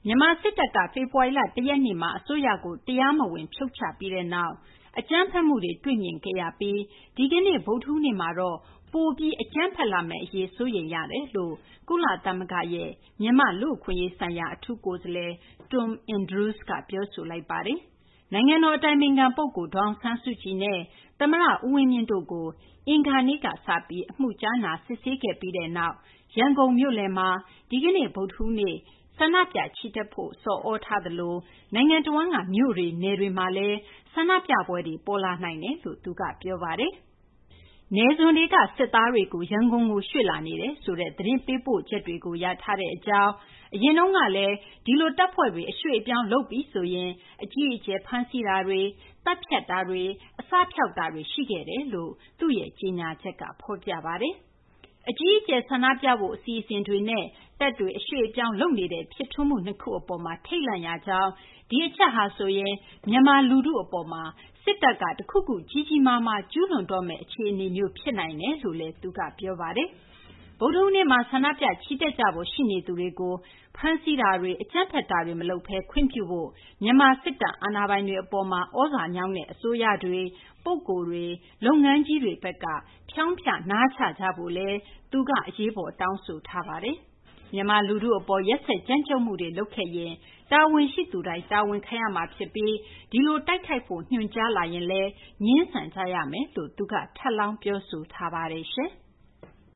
မြန်မာစစ်တပ်က ဖေဖော်ဝါရီလ ၁ ရက်နေ့မှာ အစိုးရကိုတရားမဝင်ဖြုတ်ချပြီးတဲ့နောက်အကြမ်းဖက်မှုတွေတွေ့မြင်ခဲ့ရပြီးဒီကနေ့ဗုဒ္ဓဟူးနေ့မှာတော့ပိုပြီးအကြမ်းဖက်လာမယ့်အရေးစိုးရိမ်ရတယ်လို့ကုလသမဂ္ဂရဲ့မြန်မာလူ့အခွင့်အရေးဆိုင်ရာအထူးကိုယ်စားလှယ် Tom Andrews ကပြောဆိုလိုက်ပါတယ်။နိုင်ငံတော်အတိုင်ပင်ခံပုဂ္ဂိုလ်ဒေါ်အောင်ဆန်းစုကြည်နဲ့သမ္မတဦးဝင်းမြင့်တို့ကိုအင်္ဂါနေ့ကစပြီးအမှုကြားနာစစ်ဆေးခဲ့ပြီးတဲ့နောက်ရန်ကုန်မြို့လယ်မှာဒီကနေ့ဗုဒ္ဓဟူးနေ့ဆန္ဒပြချီတက်ဖို့ဆော်ဩထားသလိုနိုင်ငံတဝန်းကမြို့တွေနယ်တွေမှာလည်းဆန္ဒပြပွဲတွေပေါ်လာနိုင်တယ်လို့သူကပြောပါတယ်။နယ်စွန်တွေကစစ်သားတွေကိုရန်ကုန်ကိုရွှေ့လာနေတယ်ဆိုတဲ့သတင်းပေးပို့ချက်တွေကိုရထားတဲ့အကြောင်းအရင်တုန်းကလည်းဒီလိုတပ်ဖွဲ့တွေအရွှေ့အပြောင်းလုပ်ပြီးဆိုရင်အကြီးအကျယ်ဖမ်းဆီးတာတွေတပ်ဖြတ်တာတွေအစဖျောက်တာတွေရှိခဲ့တယ်လို့သူ့ရဲ့ကြေညာချက်ကဖော်ပြပါတယ်။အကြီးအကျယ်ဆန္ဒပြဖို့အစီအစဉ်တွေနဲ့တပ်တွေအရွှေ့အပြောင်းလုပ်နေတဲ့ဖြစ်ထွန်းမှုနှစ်ခုအပေါ်မှာထိတ်လန့်ရကြောင်းဒီအချက်ဟာဆိုရင်မြန်မာလူထုအပေါ်မှာစစ်တပ်ကတခုခုကြီးကြီးမားမားကျူးလွန်တော့မယ့်အခြေအနေမျိုးဖြစ်နိုင်တယ်လို့လည်းသူကပြောပါတယ်။ဗုဒ္ဓဟူးနေ့မှာဆန္ဒပြချီတက်ကြဖို့ရှိနေသူတွေကိုဖမ်းဆီးတာတွေအကြမ်းဖက်တာတွေမလုပ်ဘဲခွင့်ပြုဖို့မြန်မာစစ်တပ်အာဏာပိုင်တွေအပေါ်မှာဩဇာညောင်းတဲ့အစိုးရတွေပုဂ္ဂိုလ်တွေလုပ်ငန်းကြီးတွေဘက်ကဖြောင်းဖြနားချကြဖို့လည်းသူကအရေးပေါ်တောင်းဆိုထားပါတယ်။မြန်မာလူထုအပေါ်ရက်စက်ကြမ်းကြုတ်မှုတွေလုပ်ခဲ့ရင်တာဝန်ရှိသူတိုင်းတာဝန်ခံရမှာဖြစ်ပြီးဒီလိုတိုက်ခိုက်ဖို့ညွှန်ကြားလာရင်လည်းငြင်းဆန်ကြရမယ်လို့သူကထပ်လောင်းပြောဆိုထားပါတယ်ရှင်။